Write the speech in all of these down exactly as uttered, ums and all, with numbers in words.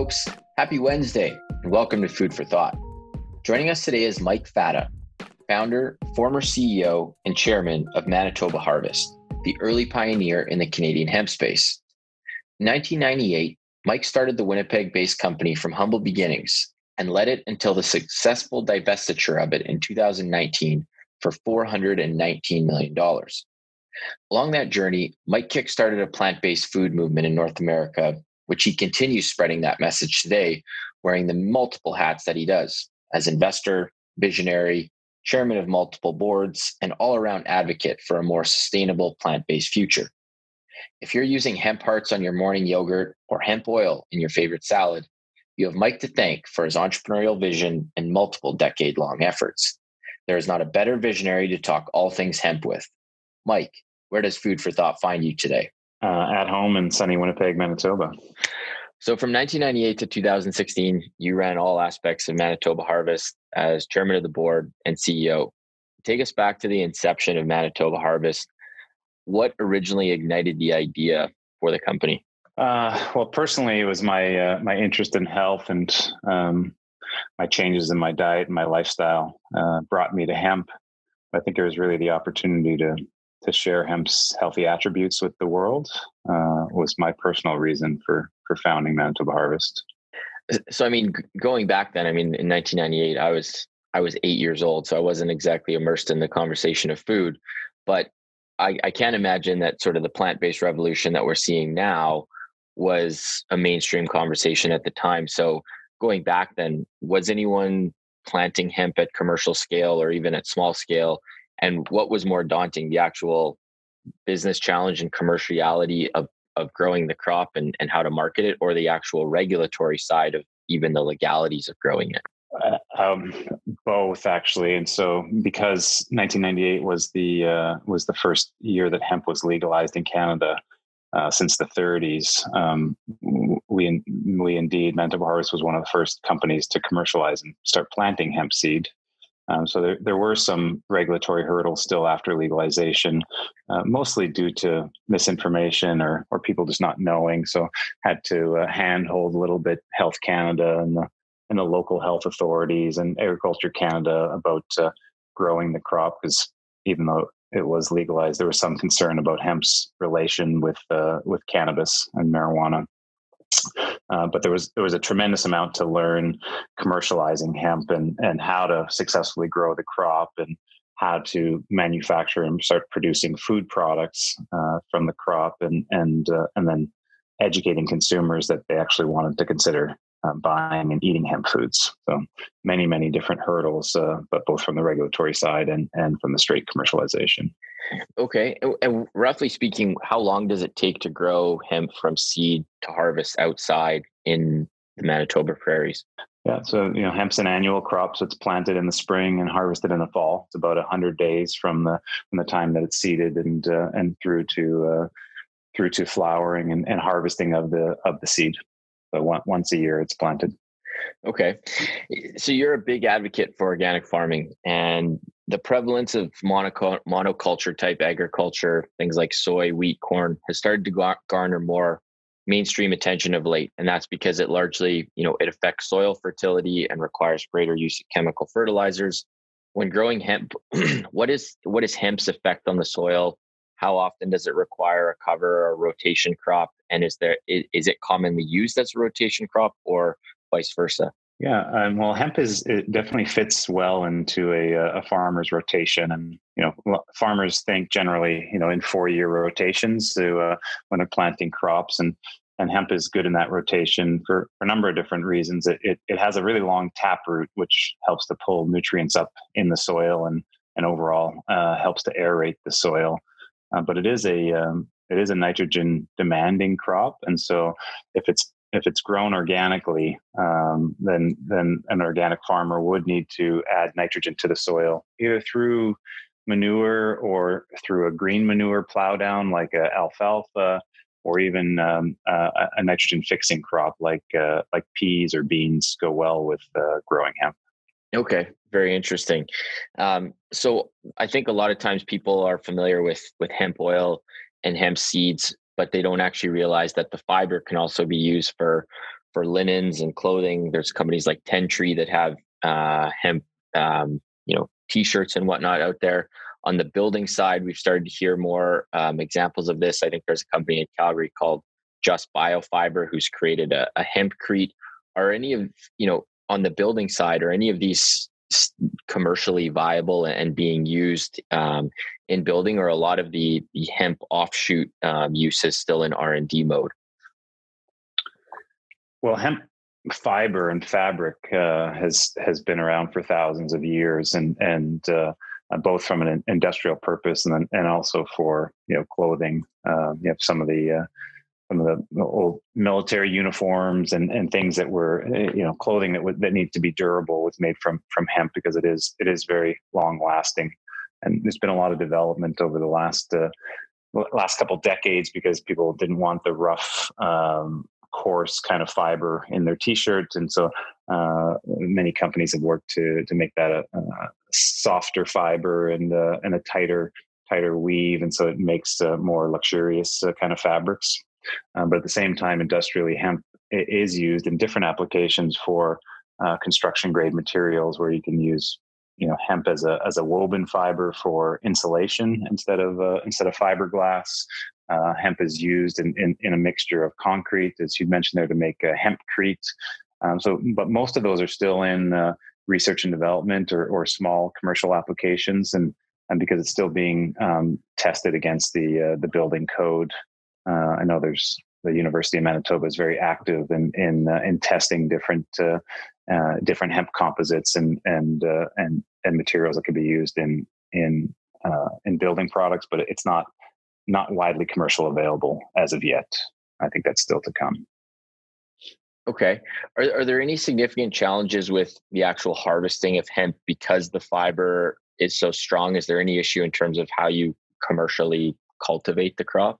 folks. Happy Wednesday, and welcome to Food for Thought. Joining us today is Mike Fata, founder, former C E O, and chairman of Manitoba Harvest, the early pioneer in the Canadian hemp space. In nineteen ninety-eight, Mike started the Winnipeg-based company from humble beginnings and led it until the successful divestiture of it in two thousand nineteen for four hundred nineteen million dollars. Along that journey, Mike kickstarted a plant-based food movement in North America, which he continues spreading that message today, wearing the multiple hats that he does as investor, visionary, chairman of multiple boards, and all-around advocate for a more sustainable plant-based future. If you're using hemp hearts on your morning yogurt or hemp oil in your favorite salad, you have Mike to thank for his entrepreneurial vision and multiple decade-long efforts. There is not a better visionary to talk all things hemp with. Mike, where does Food for Thought find you today? Uh, at home in sunny Winnipeg, Manitoba. So from nineteen ninety-eight to two thousand sixteen, you ran all aspects of Manitoba Harvest as chairman of the board and C E O. Take us back to the inception of Manitoba Harvest. What originally ignited the idea for the company? Uh, well, personally, it was my uh, my interest in health and um, my changes in my diet and my lifestyle uh, brought me to hemp. I think it was really the opportunity to to share hemp's healthy attributes with the world uh, was my personal reason for for founding Manitoba Harvest. So, I mean, g- going back then, I mean, in nineteen ninety-eight, I was I was eight years old, so I wasn't exactly immersed in the conversation of food, but I, I can't imagine that sort of the plant-based revolution that we're seeing now was a mainstream conversation at the time. So, going back then, was anyone planting hemp at commercial scale or even at small scale? And what was more daunting, the actual business challenge and commerciality of, of growing the crop and, and how to market it, or the actual regulatory side of even the legalities of growing it? Uh, um, both, actually. And so, because nineteen ninety-eight was the uh, was the first year that hemp was legalized in Canada uh, since the thirties, um, we we indeed Manitoba Harvest was one of the first companies to commercialize and start planting hemp seed. Um, so there, there were some regulatory hurdles still after legalization, uh, mostly due to misinformation or or people just not knowing. So had to uh, handhold a little bit Health Canada and the and the local health authorities and Agriculture Canada about uh, growing the crop, because even though it was legalized, there was some concern about hemp's relation with uh, with cannabis and marijuana. Uh, but there was there was a tremendous amount to learn commercializing hemp and and how to successfully grow the crop and how to manufacture and start producing food products uh, from the crop and and uh, and then educating consumers that they actually wanted to consider uh, buying and eating hemp foods. So many many different hurdles, uh, but both from the regulatory side and and from the straight commercialization. Okay. And and roughly speaking, how long does it take to grow hemp from seed to harvest outside in the Manitoba prairies? Yeah, so you know, hemp's an annual crop, so it's planted in the spring and harvested in the fall. It's about a hundred days from the from the time that it's seeded and uh, and through to uh, through to flowering and, and harvesting of the of the seed. So one, once a year, it's planted. Okay. So you're a big advocate for organic farming, and the prevalence of monoco- monoculture type agriculture, things like soy, wheat, corn, has started to gar- garner more mainstream attention of late. And that's because it largely, you know, it affects soil fertility and requires greater use of chemical fertilizers. When growing hemp, what is what is hemp's effect on the soil? How often does it require a cover or a rotation crop? And is there is, is it commonly used as a rotation crop or vice versa? Yeah, um, well, hemp is it definitely fits well into a a farmer's rotation, and you know, farmers think generally, you know, in four year rotations to uh, when they're planting crops, and and hemp is good in that rotation for, for a number of different reasons. It, it it has a really long taproot, which helps to pull nutrients up in the soil, and and overall uh, helps to aerate the soil. Uh, but it is a um, it is a nitrogen demanding crop, and so if it's if it's grown organically, um, then then an organic farmer would need to add nitrogen to the soil, either through manure or through a green manure plow down like a alfalfa, or even um, uh, a nitrogen fixing crop like uh, like peas or beans go well with uh, growing hemp. Okay, very interesting. Um, so I think a lot of times people are familiar with with hemp oil and hemp seeds, but they don't actually realize that the fiber can also be used for for linens and clothing. There's companies like Ten Tree that have uh, hemp, um, you know, t-shirts and whatnot out there. On the building side, we've started to hear more um, examples of this. I think there's a company in Calgary called Just Biofiber who's created a, a hempcrete. Are any of, you know, on the building side, are any of these commercially viable and being used um, in building, or a lot of the, the hemp offshoot um, use is still in R and D mode? Well, hemp fiber and fabric uh, has has been around for thousands of years, and and uh, both from an industrial purpose and and also for, you know, clothing. Uh, you have some of the uh, some of the old military uniforms and, and things that were, you know, clothing that would, that needs to be durable was made from from hemp, because it is it is very long lasting. And there's been a lot of development over the last uh, last couple decades, because people didn't want the rough, um, coarse kind of fiber in their t-shirts, and so uh, many companies have worked to to make that a, a softer fiber and uh, and a tighter tighter weave, and so it makes uh, more luxurious uh, kind of fabrics. Um, but at the same time, industrially, hemp is used in different applications for uh, construction grade materials, where you can use, you know, hemp as a as a woven fiber for insulation instead of uh, instead of fiberglass. Uh, hemp is used in, in in a mixture of concrete, as you mentioned there, to make a hempcrete. Um, so, but most of those are still in uh, research and development or or small commercial applications, and and because it's still being um, tested against the uh, the building code. Uh, I know there's the University of Manitoba is very active in in uh, in testing different uh, uh, different hemp composites and and uh, and and materials that can be used in in uh, in building products, but it's not not widely commercial available as of yet. I think that's still to come. Okay. Are are there any significant challenges with the actual harvesting of hemp because the fiber is so strong? Is there any issue in terms of how you commercially cultivate the crop?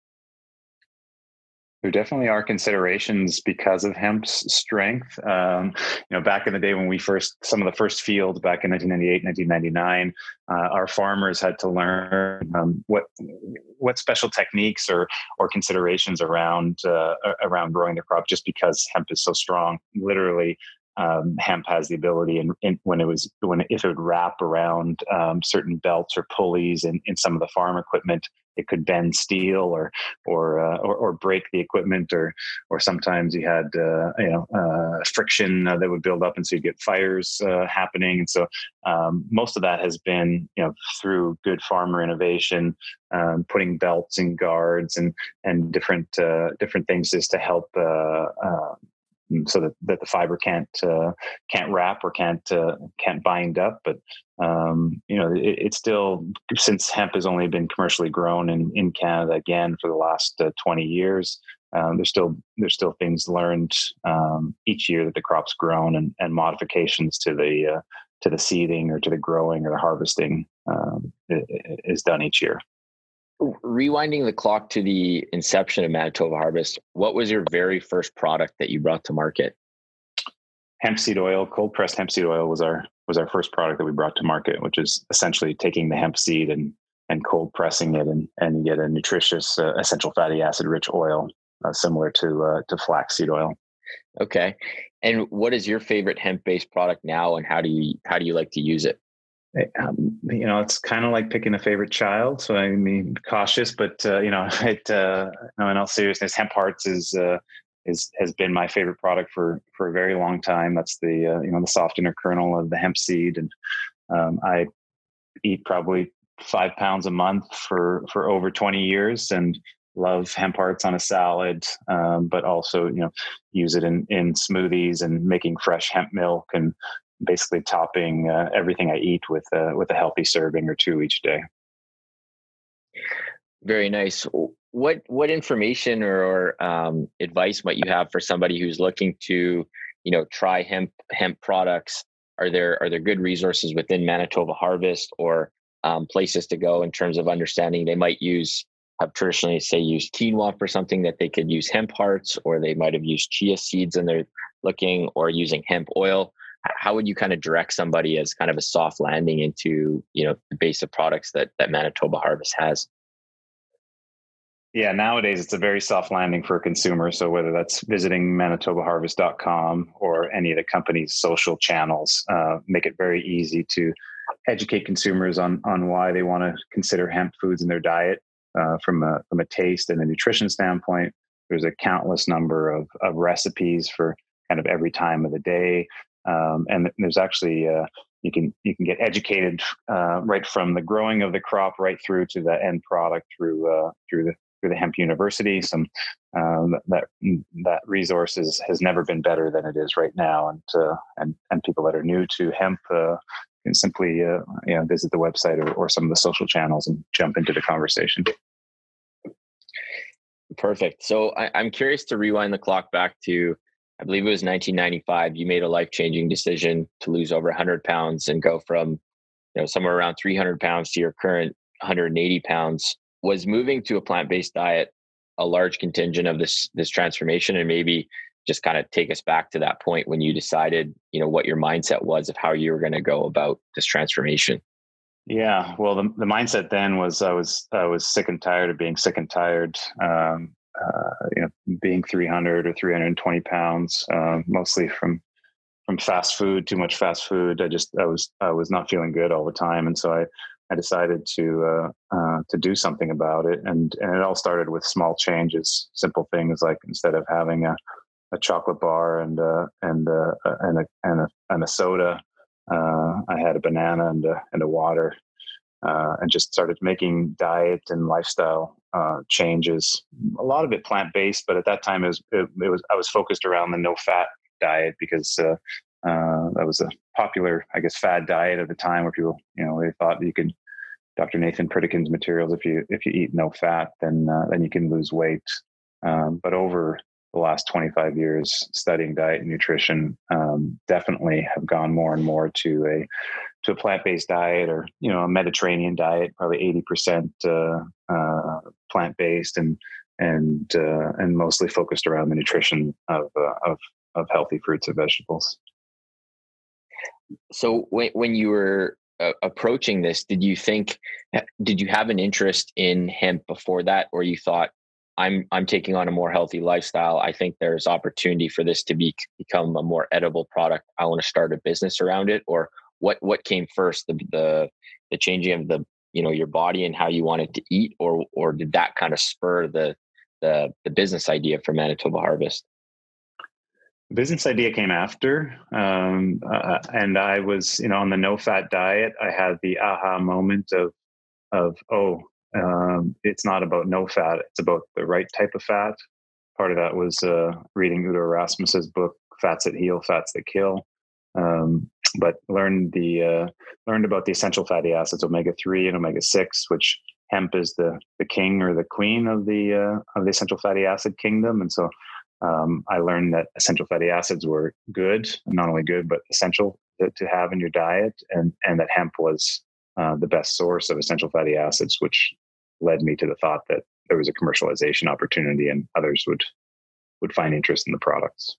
There definitely are considerations because of hemp's strength. Um, you know, back in the day when we first, some of the first fields back in nineteen ninety-eight, nineteen ninety-nine, uh, our farmers had to learn um, what what special techniques or or considerations around uh, around growing the crop, just because hemp is so strong. Literally, um, hemp has the ability, and when it was when if it would wrap around um, certain belts or pulleys in, in some of the farm equipment, it could bend steel or or uh, or, or break the equipment, or or sometimes you had uh, you know uh, friction uh, that would build up, and so you get fires uh, happening. And so um, most of that has been, you know, through good farmer innovation, um, putting belts and guards and and different uh, different things just to help. Uh, uh, so that, that the fiber can't uh, can't wrap or can't uh, can't bind up, but um, you know, it, it's still, since hemp has only been commercially grown in, in Canada again for the last uh, twenty years. Um, there's still there's still things learned um, each year that the crop's grown, and, and modifications to the uh, to the seeding or to the growing or the harvesting um, is done each year. Rewinding the clock to the inception of Manitoba Harvest, what was your very first product that you brought to market? Hemp seed oil, cold pressed hemp seed oil was our was our first product that we brought to market, which is essentially taking the hemp seed and and cold pressing it, and and you get a nutritious uh, essential fatty acid rich oil, uh, similar to uh, to flaxseed oil. Okay, and what is your favorite hemp based product now, and how do you how do you like to use it? Um, you know, it's kind of like picking a favorite child. So I mean, cautious, but uh, you know, it. Uh, no, in all seriousness, Hemp Hearts is uh, is has been my favorite product for for a very long time. That's the uh, you know the soft inner kernel of the hemp seed, and um, I eat probably five pounds a month for for over twenty years, and love Hemp Hearts on a salad, um, but also, you know, use it in in smoothies and making fresh hemp milk, and basically topping uh, everything I eat with uh, with a healthy serving or two each day. Very nice. What what information or, or um, advice might you have for somebody who's looking to, you know, try hemp hemp products? Are there are there good resources within Manitoba Harvest, or um, places to go in terms of understanding? They might use have traditionally say used quinoa for something, that they could use Hemp Hearts, or they might have used chia seeds and they're looking, or using hemp oil. How would you kind of direct somebody as kind of a soft landing into, you know, the base of products that that Manitoba Harvest has? Yeah, nowadays it's a very soft landing for a consumer. So whether that's visiting manitoba harvest dot com or any of the company's social channels, uh, make it very easy to educate consumers on on why they want to consider hemp foods in their diet uh, from a from a taste and a nutrition standpoint. There's a countless number of of recipes for kind of every time of the day, um, and there's actually uh, you can you can get educated uh, right from the growing of the crop right through to the end product through uh, through the through the Hemp University. Some um, that that resource is, has never been better than it is right now, and uh, and and people that are new to hemp uh, can simply uh, you know visit the website or, or some of the social channels and jump into the conversation. Perfect. So I, I'm curious to rewind the clock back to, I believe it was nineteen ninety-five. You made a life-changing decision to lose over one hundred pounds and go from, you know, somewhere around three hundred pounds to your current one hundred eighty pounds. Was moving to a plant-based diet a large contingent of this this transformation? And maybe just kind of take us back to that point when you decided, you know, what your mindset was of how you were going to go about this transformation. Yeah, well, the, the mindset then was I was I was sick and tired of being sick and tired. Um, uh, you know, being three hundred or three hundred twenty pounds, uh, mostly from from fast food, too much fast food. I just I was I was not feeling good all the time, and so I I decided to uh, uh, to do something about it. And and it all started with small changes, simple things like instead of having a, a chocolate bar and uh, and uh, and a and a and a soda, uh, I had a banana and a, and a water, uh, and just started making diet and lifestyle uh, changes. A lot of it plant based, but at that time it was it, it was I was focused around the no fat diet because uh, uh, that was a popular, I guess, fad diet at the time where people, you know, they thought you could, Doctor Nathan Pritikin's materials, if you if you eat no fat, then uh, then you can lose weight. Um, but over the last twenty-five years studying diet and nutrition, um, definitely have gone more and more to a to a plant-based diet, or you know, a Mediterranean diet, probably eighty percent uh, uh, plant-based and and uh, and mostly focused around the nutrition of uh, of of healthy fruits and vegetables. So when when you were uh, approaching this, did you think, did you have an interest in hemp before that, or you thought, I'm I'm taking on a more healthy lifestyle, I think there's opportunity for this to be become a more edible product, I want to start a business around it? Or what what came first, the the the changing of the, you know, your body and how you wanted to eat, or or did that kind of spur the the the business idea for Manitoba Harvest? Business idea came after, um, uh, and I was, you know, on the no fat diet. I had the aha moment of, of oh, um, it's not about no fat; it's about the right type of fat. Part of that was uh, reading Udo Erasmus's book "Fats That Heal, Fats That Kill," um, but learned the uh, learned about the essential fatty acids, omega three and omega six, which hemp is the the king or the queen of the uh, of the essential fatty acid kingdom, and so. Um, I learned that essential fatty acids were good, not only good, but essential to, to have in your diet, and, and that hemp was uh, the best source of essential fatty acids, which led me to the thought that there was a commercialization opportunity and others would would find interest in the products.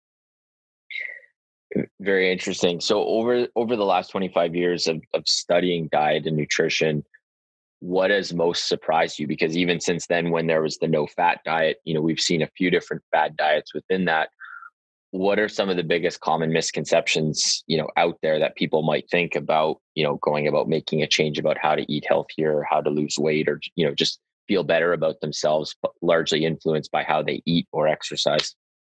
Very interesting. So over over the last twenty-five years of, of studying diet and nutrition, what has most surprised you? Because even since then, when there was the no fat diet, you know, we've seen a few different fad diets within that. What are some of the biggest common misconceptions, you know, out there that people might think about, you know, going about making a change about how to eat healthier, how to lose weight, or, you know, just feel better about themselves, but largely influenced by how they eat or exercise?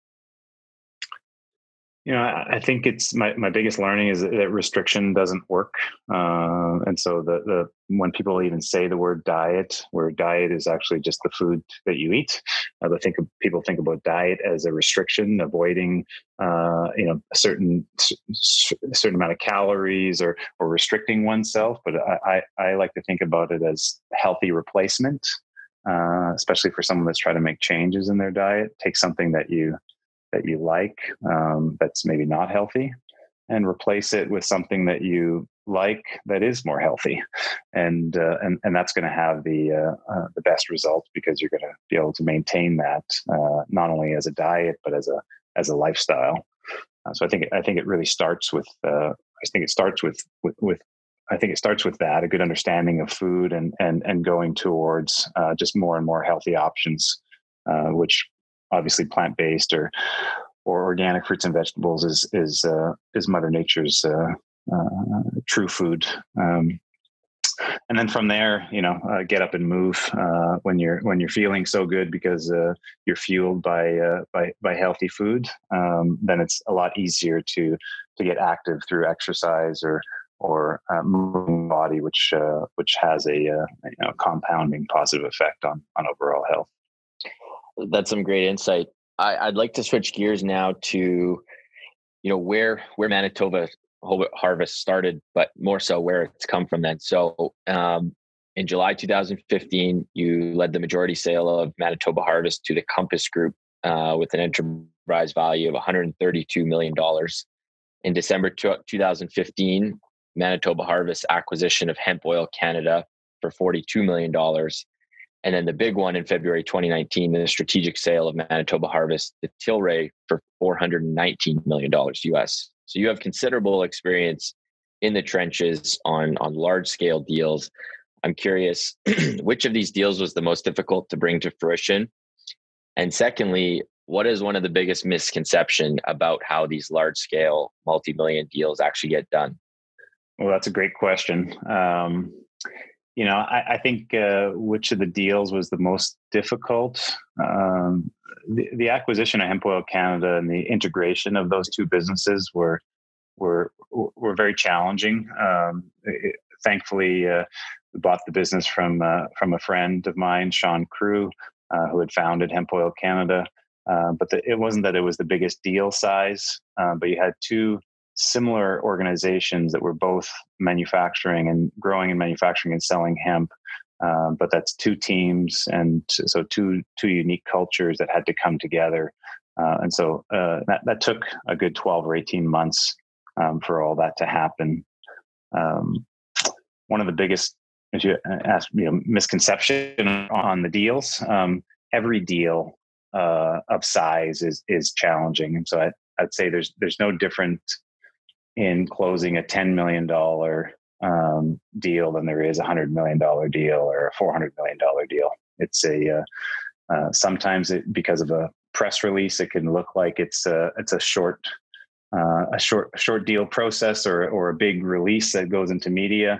You know, I, I think it's my, my biggest learning is that restriction doesn't work. Uh, and so the, the, when people even say the word diet, where diet is actually just the food that you eat, uh, they think of, people think about diet as a restriction, avoiding, uh, you know, a certain, a certain amount of calories, or, or restricting oneself. But I, I, I like to think about it as healthy replacement, uh, especially for someone that's trying to make changes in their diet. Take something that you, that you like, um, that's maybe not healthy, and replace it with something that you like that is more healthy, and uh, and and that's going to have the uh, uh, the best result, because you're going to be able to maintain that uh, not only as a diet but as a as a lifestyle. Uh, so I think I think it really starts with uh, I think it starts with with, with I think it starts with that, a good understanding of food and and and going towards uh, just more and more healthy options, uh, which obviously plant-based or or organic fruits and vegetables is is uh, is Mother Nature's uh, uh, true food. Um, and then from there, you know, uh, get up and move uh, when you're when you're feeling so good because uh, you're fueled by uh, by by healthy food. Um, then it's a lot easier to to get active through exercise or or uh, moving the body, which uh, which has a uh, you know compounding positive effect on on overall health. That's some great insight. I, I'd like to switch gears now to, you know, where where Manitoba Harvest started, but more so where it's come from then. So um, in July two thousand fifteen, you led the majority sale of Manitoba Harvest to the Compass Group uh, with an enterprise value of one hundred thirty-two million dollars. In December two thousand fifteen, Manitoba Harvest acquisition of Hemp Oil Canada for forty-two million dollars. And then the big one in February twenty nineteen, the strategic sale of Manitoba Harvest to Tilray for four hundred nineteen million dollars U S. So you have considerable experience in the trenches on, on large scale deals. I'm curious, which of these deals was the most difficult to bring to fruition? And secondly, what is one of the biggest misconceptions about how these large scale multi-million deals actually get done? Well, that's a great question. Um, You know, I, I think uh, which of the deals was the most difficult? Um, the, the acquisition of Hemp Oil Canada and the integration of those two businesses were were were very challenging. Um, it, thankfully, uh, we bought the business from uh, from a friend of mine, Sean Crew, uh, who had founded Hemp Oil Canada. Uh, but the, it wasn't that it was the biggest deal size, uh, but you had two similar organizations that were both manufacturing and growing and manufacturing and selling hemp. Uh, but that's two teams. And so two, two unique cultures that had to come together. Uh, and so uh, that, that took a good twelve or eighteen months um, for all that to happen. Um, one of the biggest, as you asked, you know, misconception on the deals, um, every deal uh, of size is, is challenging. And so I, I'd say there's, there's no different in closing a ten million dollars um, deal than there is a one hundred million dollars deal or a four hundred million dollars deal. It's a, uh, uh, sometimes it, because of a press release, it can look like it's a, it's a short, uh, a short, short deal process or, or a big release that goes into media.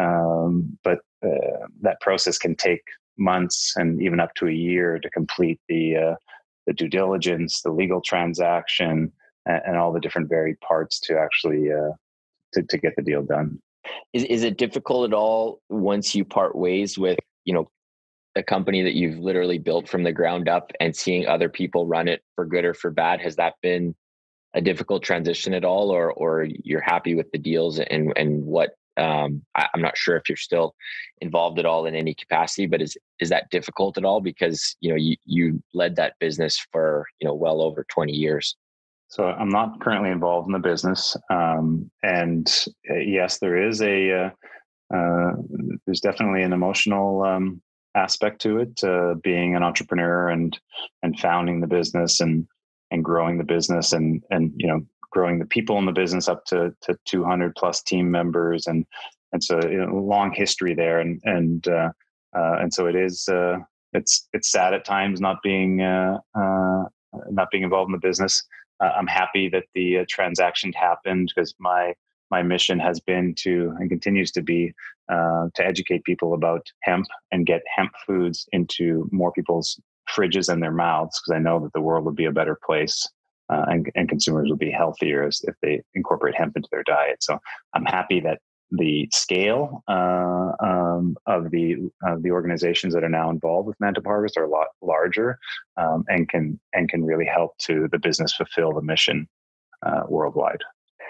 Um, but uh, that process can take months and even up to a year to complete the, uh, the due diligence, the legal transaction, and all the different varied parts to actually uh, to, to get the deal done. Is is it difficult at all once you part ways with, you know, a company that you've literally built from the ground up and seeing other people run it for good or for bad? Has that been a difficult transition at all, or or you're happy with the deals and and what? Um, I, I'm not sure if you're still involved at all in any capacity, but is is that difficult at all because you know you you led that business for you know well over twenty years? So I'm not currently involved in the business. Um, and uh, yes, there is a, uh, uh, there's definitely an emotional um, aspect to it, uh, being an entrepreneur and, and founding the business and, and growing the business and, and, you know, growing the people in the business up to, to two hundred plus team members. And, and so you know, long history there. And, and, uh, uh, and so it is, uh, it's, it's sad at times not being, uh, uh, not being involved in the business. Uh, I'm happy that the uh, transaction happened because my my mission has been to and continues to be uh, to educate people about hemp and get hemp foods into more people's fridges and their mouths because I know that the world would be a better place uh, and, and consumers would be healthier as, if they incorporate hemp into their diet. So I'm happy that the scale uh, um, of the of the organizations that are now involved with Manitoba Harvest are a lot larger um, and can and can really help to the business fulfill the mission uh, worldwide.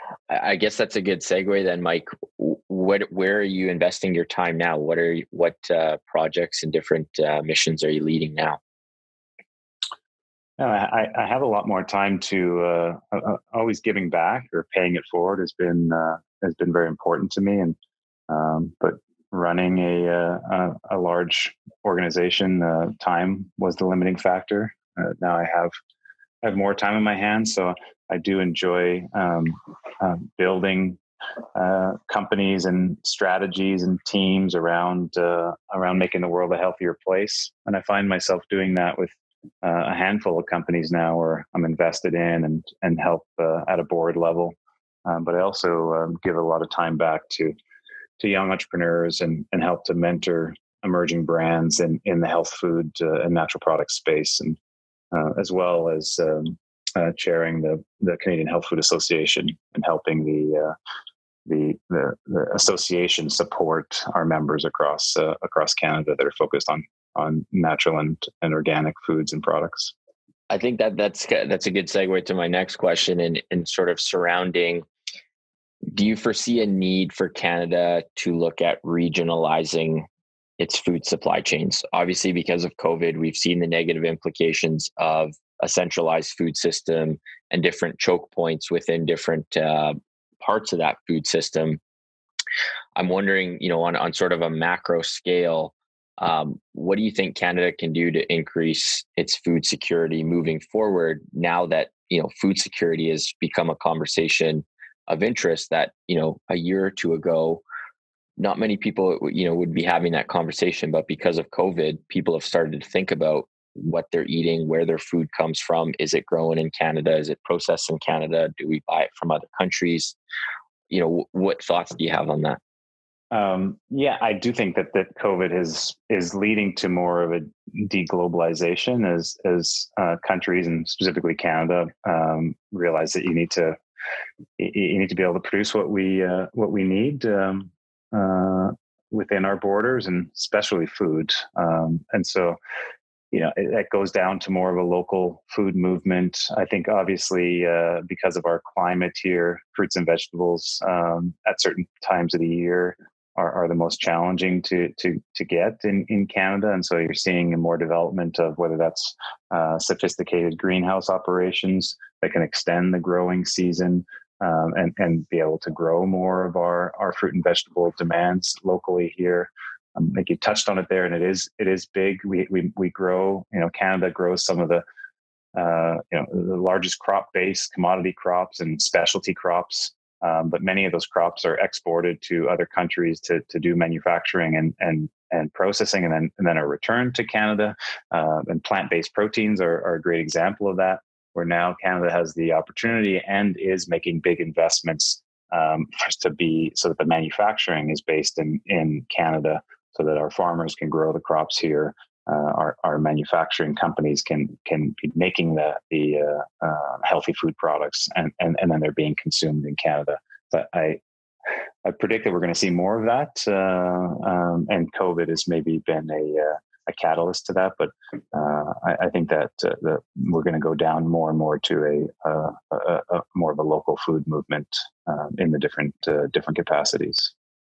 I guess that's a good segue then, Mike. What where are you investing your time now? What are you, what uh, projects and different uh, missions are you leading now? I, I have a lot more time to uh, uh, always giving back or paying it forward has been uh, has been very important to me. And um, but running a a, a large organization, uh, time was the limiting factor. Uh, now I have I have more time in my hands, so I do enjoy um, uh, building uh, companies and strategies and teams around uh, around making the world a healthier place. And I find myself doing that with uh, a handful of companies now, where I'm invested in and and help uh, at a board level. Um, but I also um, give a lot of time back to to young entrepreneurs and and help to mentor emerging brands in in the health food uh, and natural product space, and uh, as well as um, uh, chairing the the Canadian Health Food Association and helping the uh, the, the the association support our members across uh, across Canada that are focused on on natural and, and organic foods and products. I think that that's that's a good segue to my next question, and and sort of surrounding. Do you foresee a need for Canada to look at regionalizing its food supply chains? Obviously, because of COVID, we've seen the negative implications of a centralized food system and different choke points within different uh, parts of that food system. I'm wondering, you know, on, on sort of a macro scale, um, what do you think Canada can do to increase its food security moving forward, now that, you know, food security has become a conversation of interest that, you know, a year or two ago, not many people, you know, would be having that conversation, but because of COVID, people have started to think about what they're eating, where their food comes from. Is it grown in Canada? Is it processed in Canada? Do we buy it from other countries? You know, what thoughts do you have on that? Um, yeah, I do think that that COVID is is leading to more of a deglobalization as as uh, countries, and specifically Canada, um, realize that you need to you need to be able to produce what we uh, what we need um, uh, within our borders, and especially food. Um, and so, you know, it, it goes down to more of a local food movement. I think, obviously, uh, because of our climate here, fruits and vegetables um, at certain times of the year are, are the most challenging to to to get in, in Canada. And so you're seeing more development of whether that's uh, sophisticated greenhouse operations that can extend the growing season um, and, and be able to grow more of our, our fruit and vegetable demands locally here. Um, I think you touched on it there, and it is it is big. We we we grow. You know, Canada grows some of the uh, you know the largest crop-based commodity crops and specialty crops, um, but many of those crops are exported to other countries to to do manufacturing and and and processing, and then and then are returned to Canada. Uh, and plant-based proteins are, are a great example of that, where now Canada has the opportunity and is making big investments um, to be so that the manufacturing is based in in Canada, so that our farmers can grow the crops here. Uh, our, our manufacturing companies can can be making the the uh, uh, healthy food products, and, and and then they're being consumed in Canada. But I I predict that we're going to see more of that, uh, um, and COVID has maybe been a uh, a catalyst to that. But uh, I, I think that uh, the, we're going to go down more and more to a, uh, a, a more of a local food movement um, in the different uh, different capacities.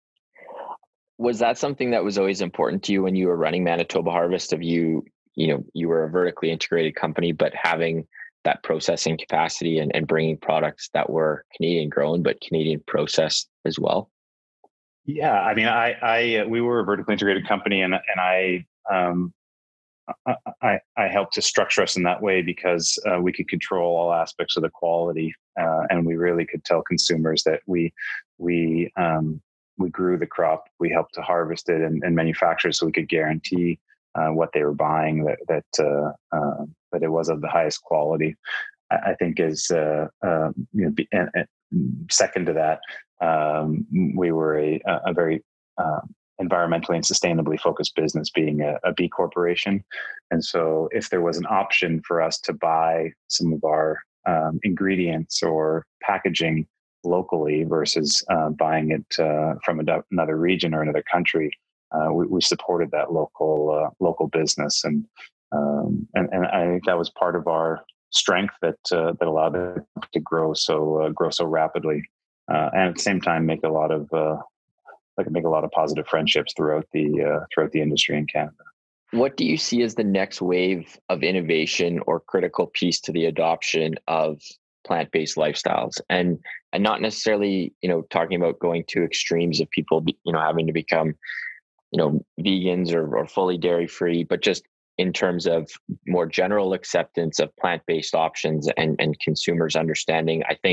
Was that something that was always important to you when you were running Manitoba Harvest? Of you, you know, you were a vertically integrated company, but having that processing capacity and, and bringing products that were Canadian grown, but Canadian processed as well? Yeah, I mean, I, I, uh, we were a vertically integrated company, and and I, um, I, I helped to structure us in that way because uh, we could control all aspects of the quality, uh, and we really could tell consumers that we, we, um, we grew the crop, we helped to harvest it and, and manufacture, so we could guarantee uh, what they were buying, that that uh, uh, that it was of the highest quality. I, I think is uh, uh, you know, be, and, and second to that. Um, we were a, a very uh, environmentally and sustainably focused business, being a, a B corporation. And so if there was an option for us to buy some of our um, ingredients or packaging locally versus uh, buying it uh, from a, another region or another country, uh, we, we supported that local uh, local business. And, um, and and I think that was part of our strength that uh, that allowed it to grow so uh, grow so rapidly. Uh, and at the same time, make a lot of uh, like make a lot of positive friendships throughout the uh, throughout the industry in Canada. What do you see as the next wave of innovation or critical piece to the adoption of plant-based lifestyles? And and not necessarily, you know, talking about going to extremes of people, you know, having to become, you know, vegans or, or fully dairy-free, but just in terms of more general acceptance of plant-based options and and consumers understanding. I think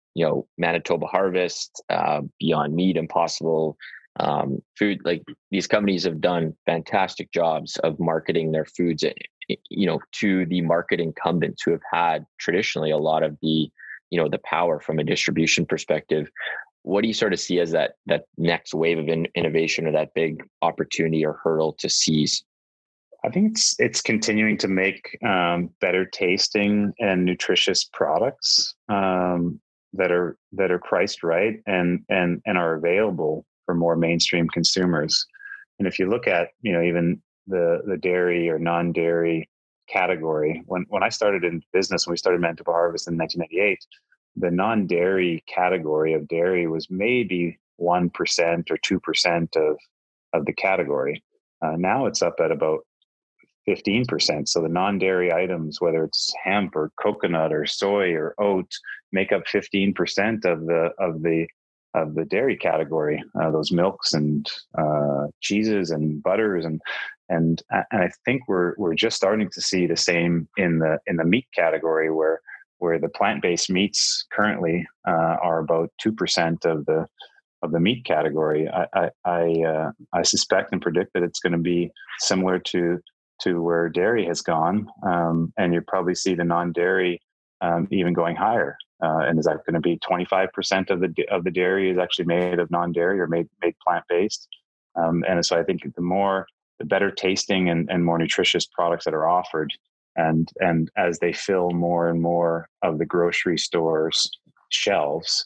you know, Manitoba Harvest, uh, Beyond Meat, Impossible um, Food. Like these companies have done fantastic jobs of marketing their foods, you know, to the market incumbents who have had traditionally a lot of the, you know, the power from a distribution perspective. What do you sort of see as that that next wave of in, innovation or that big opportunity or hurdle to seize? I think it's it's continuing to make um, better tasting and nutritious products um, that are that are priced right and and and are available for more mainstream consumers. And if you look at, you know, even the the dairy or non-dairy category, when when I started in business, when we started Manitoba Harvest in nineteen ninety-eight, the non-dairy category of dairy was maybe one percent or two percent of of the category. Uh, now it's up at about fifteen percent. So the non-dairy items, whether it's hemp or coconut or soy or oat, make up fifteen percent of the of the of the dairy category. Uh, those milks and uh, cheeses and butters and and and I think we're we're just starting to see the same in the in the meat category, where where the plant-based meats currently uh, are about two percent of the of the meat category. I I I, uh, I suspect and predict that it's going to be similar to to where dairy has gone, um, and you probably see the non-dairy um, even going higher. Uh, and is that going to be twenty-five percent of the of the dairy is actually made of non-dairy or made made plant-based? Um, and so I think the more, the better tasting and, and more nutritious products that are offered, and and as they fill more and more of the grocery stores' shelves,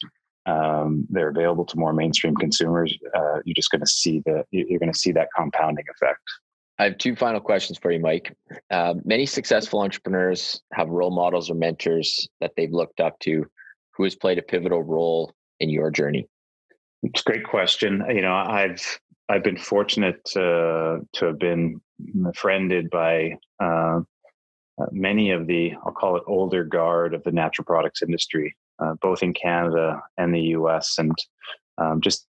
um, they're available to more mainstream consumers. Uh, you're just going to see the you're going to see that compounding effect. I have two final questions for you, Mike. Uh, many successful entrepreneurs have role models or mentors that they've looked up to. Who has played a pivotal role in your journey? It's a great question. You know, I've I've been fortunate to to have been befriended by uh, many of the, I'll call it, older guard of the natural products industry, uh, both in Canada and the U S, and um, just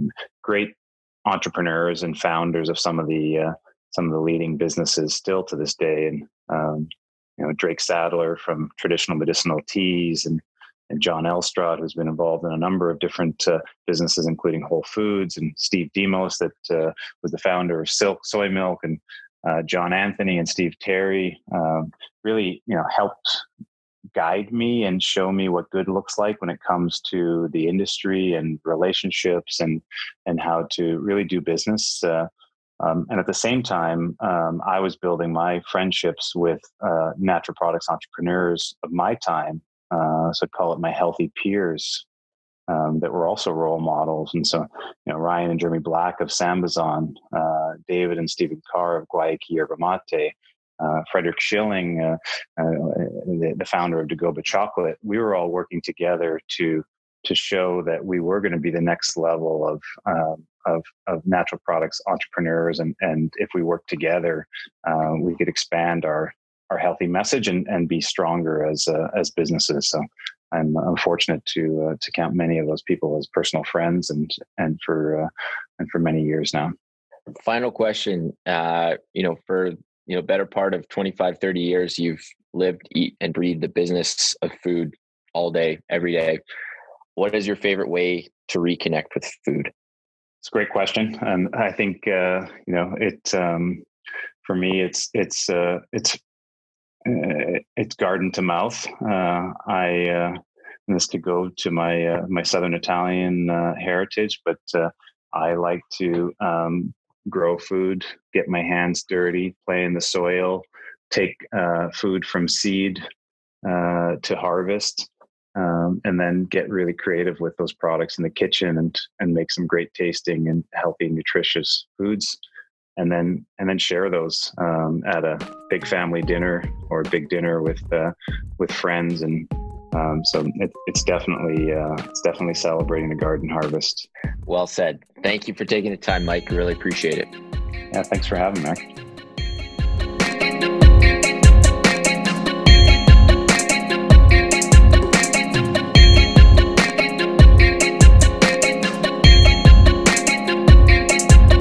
great entrepreneurs and founders of some of the uh, some of the leading businesses still to this day. And, um, you know, Drake Sadler from Traditional Medicinal Teas, and, and John Elstrad, who's been involved in a number of different uh, businesses, including Whole Foods, and Steve Demos, that uh, was the founder of Silk Soy Milk, and uh, John Anthony and Steve Terry, um, really, you know, helped guide me and show me what good looks like when it comes to the industry and relationships, and, and how to really do business. Uh, Um, and at the same time, um, I was building my friendships with uh, natural products entrepreneurs of my time. Uh, so I'd call it my healthy peers um, that were also role models. And so, you know, Ryan and Jeremy Black of Sambazon, uh, David and Stephen Carr of Guayaki Yerba Mate, uh, Frederick Schilling, uh, uh, the, the founder of Dagoba Chocolate. We were all working together to to show that we were going to be the next level of um, of of natural products entrepreneurs, and and if we work together, uh, we could expand our our healthy message and and be stronger as uh, as businesses. So I'm, I'm fortunate to uh, to count many of those people as personal friends, and and for uh, and for many years now. Final question. Uh, you know, for you know better part of twenty-five, thirty years, you've lived, eat, and breathe the business of food all day, every day. What is your favorite way to reconnect with food? It's a great question, and I think uh, you know it. Um, for me, it's it's uh, it's uh, it's garden to mouth. Uh, I uh, and this could go to my uh, my Southern Italian uh, heritage, but uh, I like to um, grow food, get my hands dirty, play in the soil, take uh, food from seed uh, to harvest. Um, and then get really creative with those products in the kitchen, and and make some great tasting and healthy, nutritious foods, and then and then share those um, at a big family dinner or a big dinner with uh, with friends. And um, so it, it's definitely uh, it's definitely celebrating the garden harvest. Well said. Thank you for taking the time, Mike. I really appreciate it. Yeah, thanks for having me, Mark.